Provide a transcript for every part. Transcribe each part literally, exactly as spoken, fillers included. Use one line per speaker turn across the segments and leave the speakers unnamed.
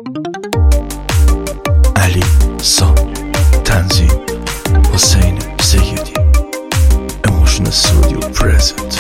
علی سام، تنظیم حسین سیدی، Emotion Studio present.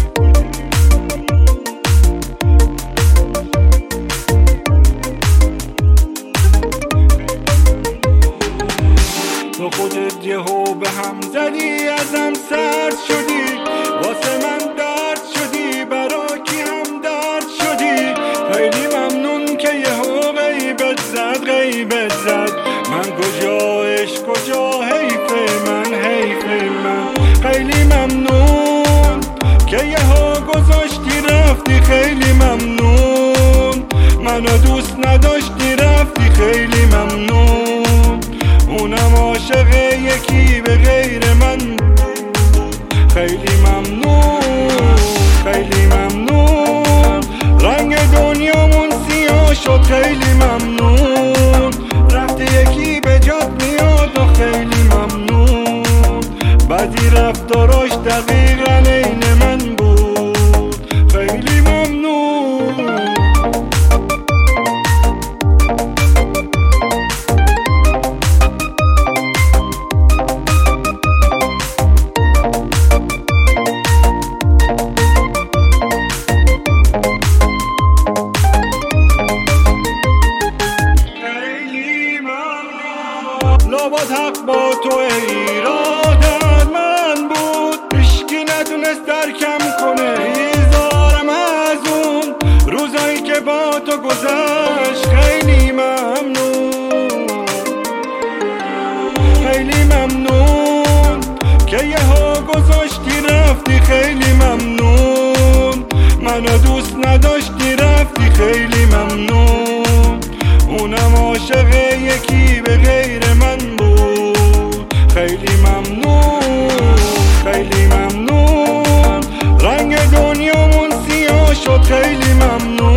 تو خودت یهو به هم زدی، ازم سرد شدی، واسه من درد شدی، برا کی هم درد شدی. خیلی ممنون که یهو غیبت زد غیبت زد من کجا عشق کجا حیف من حیف من. خیلی ممنون که یهو گذاشتی رفتی، خیلی ممنون منو دوست نداشتی رفتی، خیلی ممنون اونم عاشق یکی به غیر من. خیلی ممنون خیلی ممنون رنگ دنیامون سیاه شد، خیلی ممنون رفتی یکی به جات میاد و خیلی ممنون. بعضی رفتاراش دقیقا عین من بود، خیلی ممنون. لابد حق با تو ایرادت من بود، هیچکی نتونست درکم کنه ایزارم از اون روزایی که با تو گذشت. خیلی ممنون خیلی ممنون که یهو گذاشتی رفتی، خیلی ممنون منو دوست نداشتی رفتی، خیلی ممنون اونم عاشق یکی به غیر من بود. خیلی ممنون خیلی ممنون رنگ دنیامون سیاه شد، خیلی ممنون